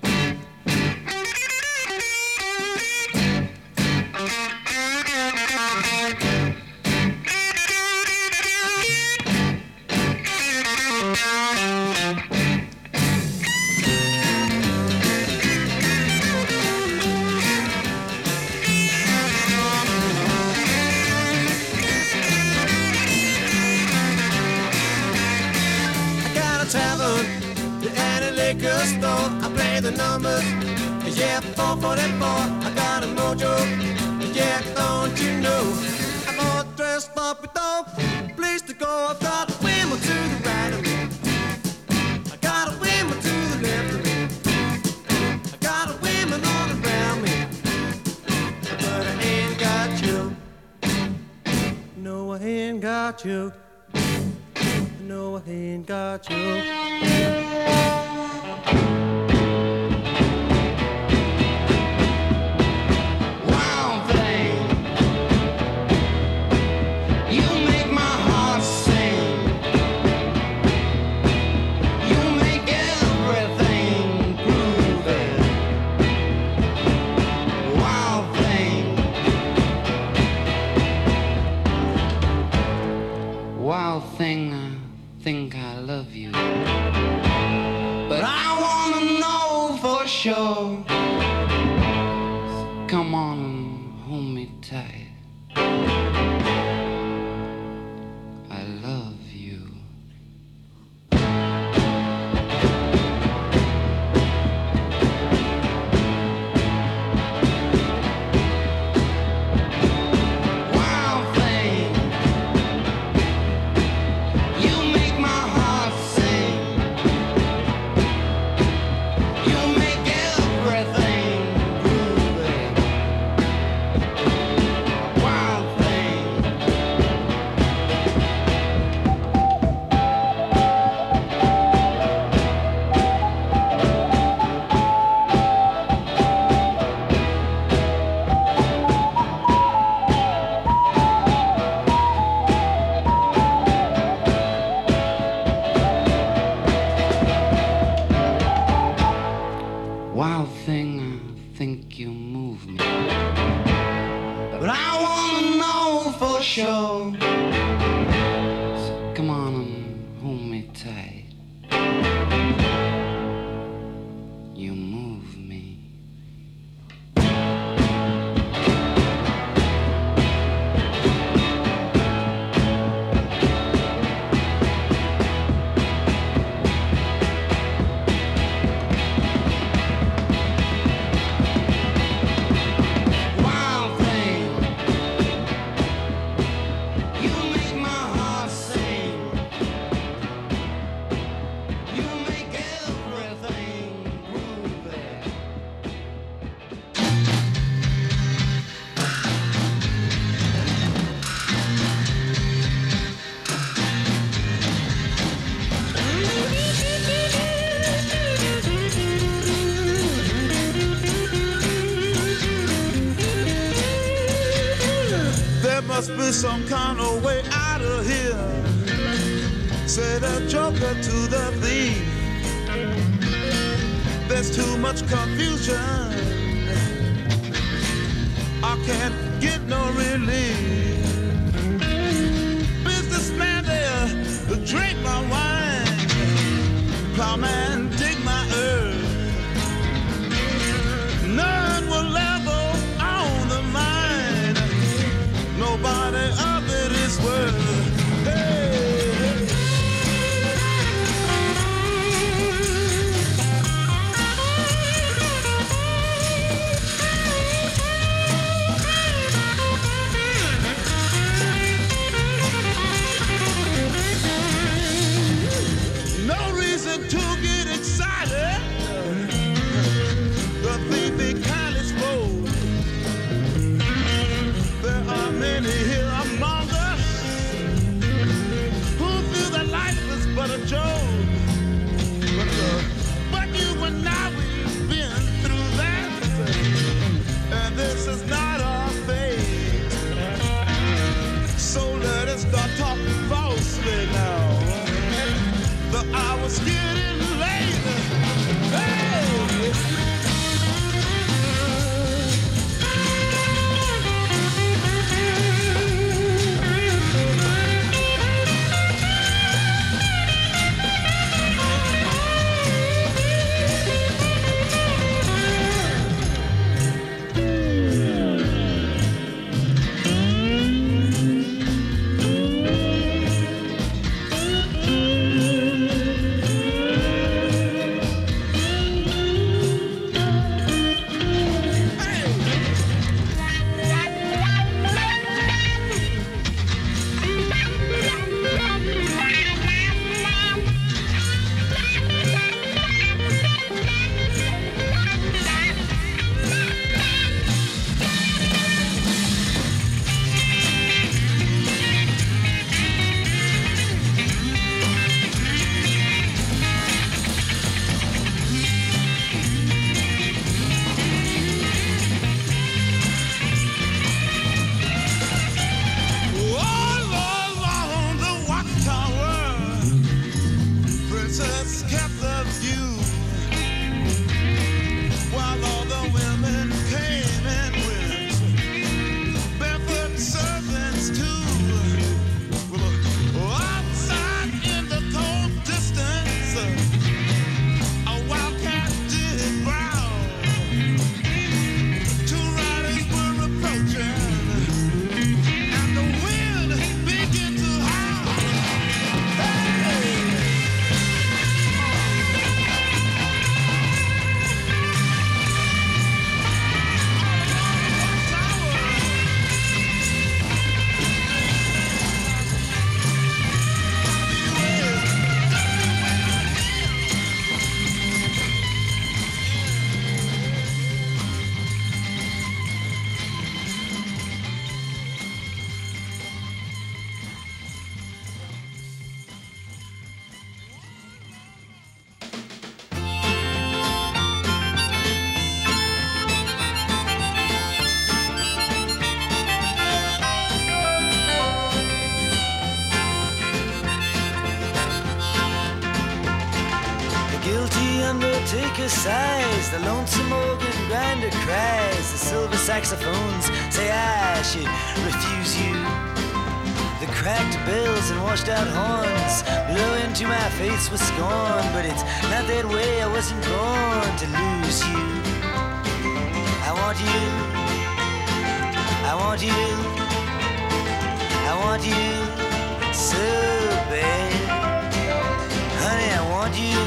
I play the numbers, yeah, 444. I got a mojo, yeah, don't you know? I'm all dressed up with no place to go. I've got a women to the right of me, I got a women to the left of me, I got a women all around me, but I ain't got you. No, I ain't got you. No, I ain't got you. Thing, I think I love you, but I wanna know for sure. So come on and hold me tight. I love you. tight. You move me. Must be some kind of way out of here, said a joker to the thief. There's too much confusion, I can't get no relief. Businessman there, drink my wine. Plowman, dig my earth. None will level on the mine. Nobody of it is worth. Hey, hey. No reason to get excited. The thief be kind of spoiled. There are many here among us who feel that life is but a joke. But you and I, we've been through that, and this is not our fate. So let us start talking falsely now. The hour's getting late. Hey! Undertaker sighs, the lonesome organ grinder cries, the silver saxophones say I should refuse you. The cracked bells and washed out horns blow into my face with scorn. But it's not that way, I wasn't born to lose you. I want you, I want you, I want you so bad. Honey, I want you.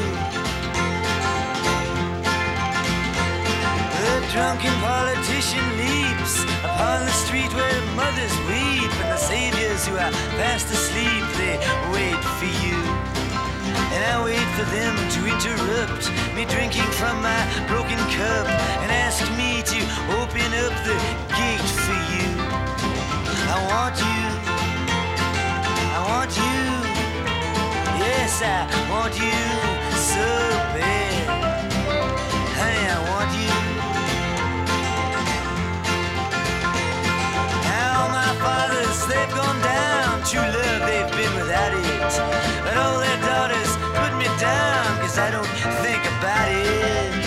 The drunken politician leaps upon the street where mothers weep, and the saviors who are fast asleep, they wait for you. And I wait for them to interrupt me drinking from my broken cup and ask me to open up the gate for you. I want you, I want you, yes I want you so bad. Honey, I want you. Now my fathers, they've gone down, true love, they've been without it. But all their daughters put me down, 'cause I don't think about it.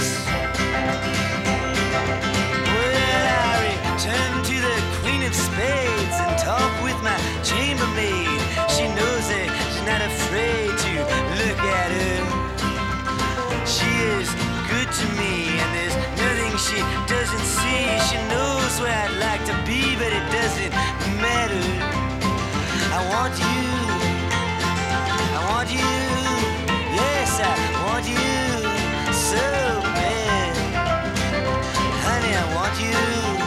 Well, I return to the Queen of Spades and talk with my chambermaid. She knows that she's not afraid to look at her. She is good to me, and there's nothing she doesn't see. She knows where I'd like to be, but it doesn't matter. I want you, I want you, yes I want you so bad. Honey, I want you.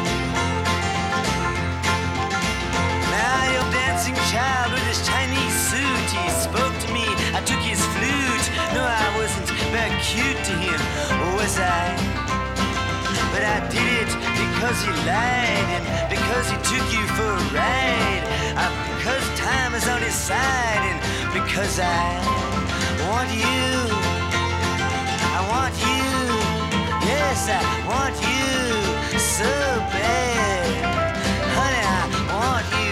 Now your dancing child with his Chinese suit, he spoke to me, I took his flute. No, I wasn't very cute to him, was I? But I did it because he lied, and because he took you for a ride, because time is on his side, and because I want you, I want you, yes I want you so bad. Honey, I want you.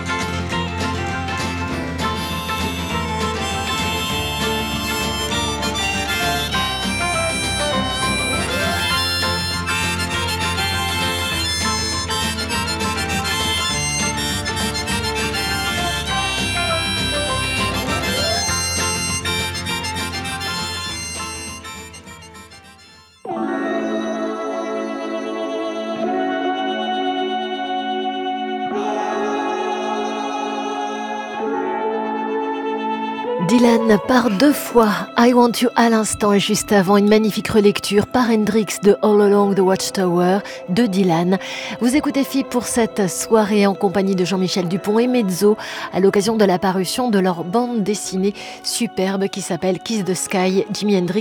Dylan par 2 fois, I Want You à l'instant et juste avant une magnifique relecture par Hendrix de All Along the Watchtower de Dylan. Vous écoutez FIP pour cette soirée en compagnie de Jean-Michel Dupont et Mezzo à l'occasion de la parution de leur bande dessinée superbe qui s'appelle Kiss the Sky, Jimi Hendrix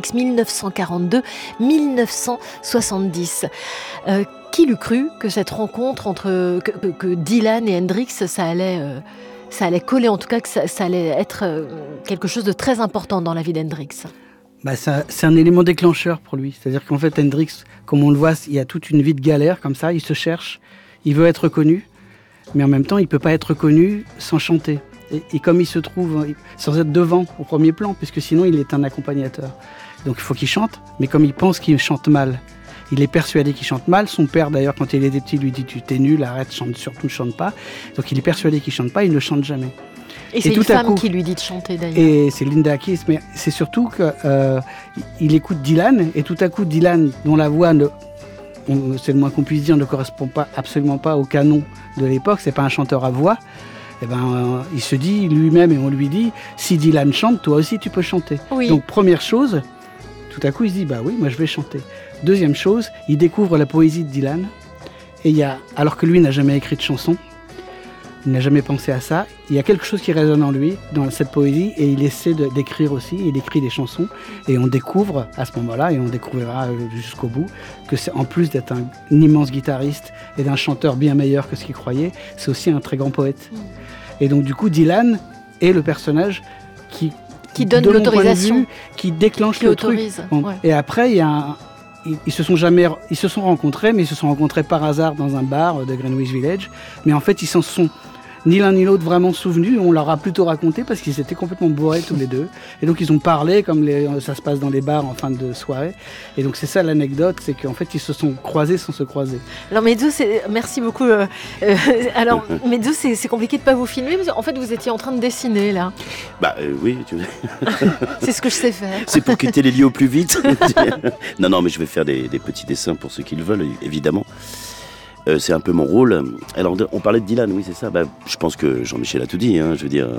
1942-1970. Qui l'eût cru que cette rencontre entre que Dylan et Hendrix, ça allait coller, en tout cas que ça allait être quelque chose de très important dans la vie d'Hendrix. C'est un élément déclencheur pour lui. C'est-à-dire qu'en fait, Hendrix, comme on le voit, il y a toute une vie de galère comme ça. Il se cherche, il veut être reconnu, mais en même temps, il ne peut pas être reconnu sans chanter. Et comme il se trouve sans être devant au premier plan, puisque sinon, il est un accompagnateur. Donc il faut qu'il chante, mais comme il pense qu'il chante mal, il est persuadé qu'il chante mal. Son père, d'ailleurs, quand il était petit, lui dit « Tu t'es nul, arrête, chante, surtout ne chante pas ». Donc il est persuadé qu'il chante pas, il ne chante jamais. Et c'est une femme qui lui dit de chanter, d'ailleurs. Et c'est Linda Keith, mais c'est surtout qu'il écoute Dylan, et tout à coup, Dylan, dont la voix, c'est le moins qu'on puisse dire, ne correspond absolument pas au canon de l'époque, c'est pas un chanteur à voix, il se dit lui-même, et on lui dit « Si Dylan chante, toi aussi tu peux chanter oui. ». Donc première chose, tout à coup il se dit « Bah oui, moi je vais chanter ». Deuxième chose, il découvre la poésie de Dylan, et alors que lui n'a jamais écrit de chanson, il n'a jamais pensé à ça, il y a quelque chose qui résonne en lui, dans cette poésie, et il essaie d'écrire aussi, il écrit des chansons, et on découvre à ce moment-là, et on découvrira jusqu'au bout, que c'est en plus d'être un immense guitariste et d'un chanteur bien meilleur que ce qu'il croyait, c'est aussi un très grand poète. Et donc du coup, Dylan est le personnage qui donne l'autorisation, qui déclenche le autorise, truc. Ouais. Et après, ils se sont rencontrés, mais ils se sont rencontrés par hasard dans un bar de Greenwich Village. Mais en fait, ils s'en sont ni l'un ni l'autre vraiment souvenus. On leur a plutôt raconté parce qu'ils étaient complètement bourrés tous les deux. Et donc ils ont parlé comme ça se passe dans les bars en fin de soirée. Et donc c'est ça l'anecdote, c'est qu'en fait ils se sont croisés sans se croiser. Alors Mezzo, merci beaucoup. Alors Mezzo, c'est compliqué de pas vous filmer parce qu'en fait vous étiez en train de dessiner là. Oui, C'est ce que je sais faire. c'est pour quitter les lieux au plus vite. Non, mais je vais faire des petits dessins pour ceux qui le veulent, évidemment. C'est un peu mon rôle. Alors, on parlait de Dylan, oui, c'est ça. Je pense que Jean-Michel a tout dit. Je veux dire,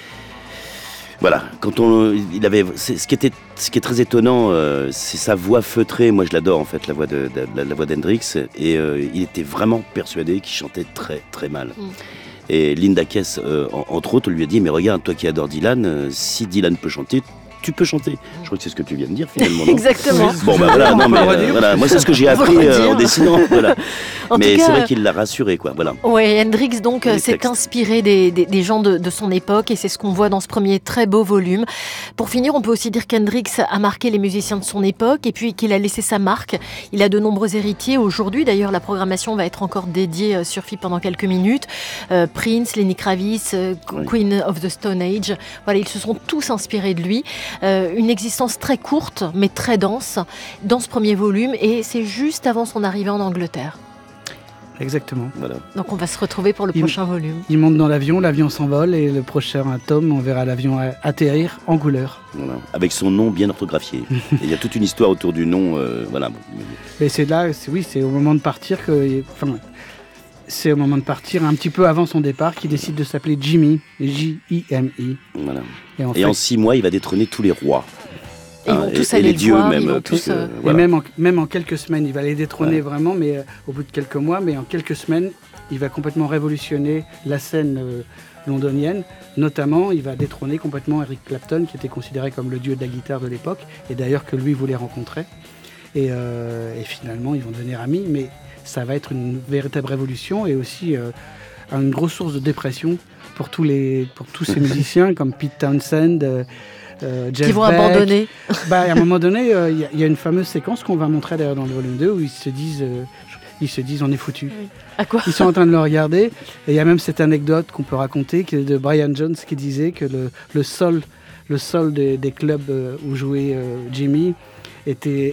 voilà. Ce qui est très étonnant, c'est sa voix feutrée. Moi, je l'adore en fait, la voix d'Hendrix. Et il était vraiment persuadé qu'il chantait très, très mal. Et Linda Kess, entre autres, lui a dit, mais regarde, toi qui adores Dylan, si Dylan peut chanter, tu peux chanter. Je crois que c'est ce que tu viens de dire finalement. Non Exactement. Bon voilà, moi c'est ce que j'ai appris en dessinant. Voilà. Mais c'est vrai qu'il l'a rassuré, quoi. Voilà. Oui, Hendrix donc s'est inspiré des gens de son époque et c'est ce qu'on voit dans ce premier très beau volume. Pour finir, on peut aussi dire qu'Hendrix a marqué les musiciens de son époque et puis qu'il a laissé sa marque. Il a de nombreux héritiers. Aujourd'hui, d'ailleurs, la programmation va être encore dédiée sur FIP pendant quelques minutes. Prince, Lenny Kravitz, Queen of the Stone Age. Voilà, ils se sont tous inspirés de lui. Une existence très courte mais très dense dans ce premier volume et c'est juste avant son arrivée en Angleterre. Exactement. Voilà. Donc on va se retrouver pour le prochain volume. Il monte dans l'avion s'envole et le prochain tome, on verra l'avion atterrir en couleur. Voilà. Avec son nom bien orthographié. Et il y a toute une histoire autour du nom. Voilà. Mais c'est au moment de partir c'est au moment de partir, un petit peu avant son départ, qu'il décide de s'appeler Jimmy, J-I-M-I. Voilà. Et en 6 mois, il va détrôner tous les rois. Et ils vont tous aller les le dieux voir, même. ils vont tous, voilà. Et même en quelques semaines, il va les détrôner vraiment, mais au bout de quelques mois, mais en quelques semaines, il va complètement révolutionner la scène londonienne. Notamment, il va détrôner complètement Eric Clapton, qui était considéré comme le dieu de la guitare de l'époque, et d'ailleurs que lui voulait rencontrer. Et finalement, ils vont devenir amis, mais ça va être une véritable révolution et aussi une grosse source de dépression pour tous ces musiciens comme Pete Townshend, Jeff qui vont Beck. abandonner. À un moment donné, il y a une fameuse séquence qu'on va montrer d'ailleurs dans le volume 2 où ils se disent on est foutus. Oui. À quoi ? Ils sont en train de le regarder et il y a même cette anecdote qu'on peut raconter qui est de Brian Jones qui disait que le sol des clubs où jouait Jimmy était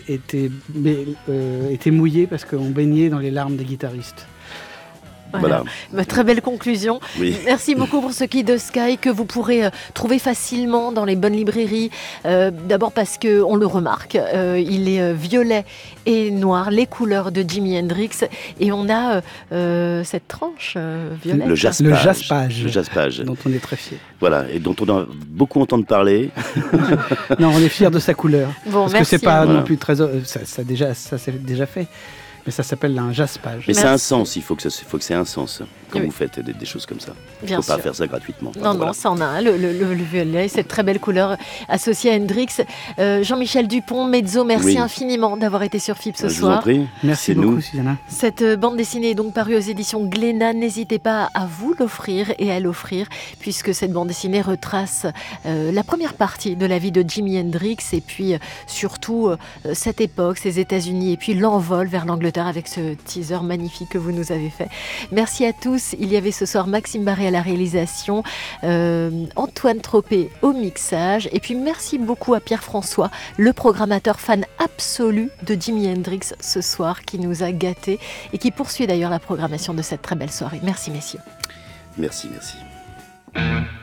mouillé parce qu'on baignait dans les larmes des guitaristes. Voilà. Très belle conclusion. Oui. Merci beaucoup pour ce Kid de Sky que vous pourrez trouver facilement dans les bonnes librairies. D'abord parce qu'on le remarque, il est violet et noir, les couleurs de Jimi Hendrix. Et on a cette tranche violette. Le jaspage. Dont on est très fiers. Voilà, et dont on a beaucoup entendu parler. Non, on est fiers de sa couleur. Bon, parce merci. que c'est pas non plus très... Ça s'est déjà fait. Mais ça s'appelle un jaspage. Mais c'est un sens, il faut que c'est un sens quand vous faites des choses comme ça. Il ne faut pas faire ça gratuitement. Non, ça en a un, le violet, cette très belle couleur associée à Hendrix. Jean-Michel Dupont, Mezzo, merci infiniment d'avoir été sur FIP ce soir. Je vous en prie. Merci beaucoup, Susanna. Cette bande dessinée est donc parue aux éditions Glénat. N'hésitez pas à vous l'offrir et à l'offrir, puisque cette bande dessinée retrace la première partie de la vie de Jimi Hendrix et puis surtout cette époque, ces États-Unis et puis l'envol vers l'Angleterre avec ce teaser magnifique que vous nous avez fait. Merci à tous. Il y avait ce soir Maxime Barré à la réalisation, Antoine Tropé au mixage et puis merci beaucoup à Pierre-François, le programmateur fan absolu de Jimi Hendrix ce soir qui nous a gâtés et qui poursuit d'ailleurs la programmation de cette très belle soirée. Merci messieurs. Merci.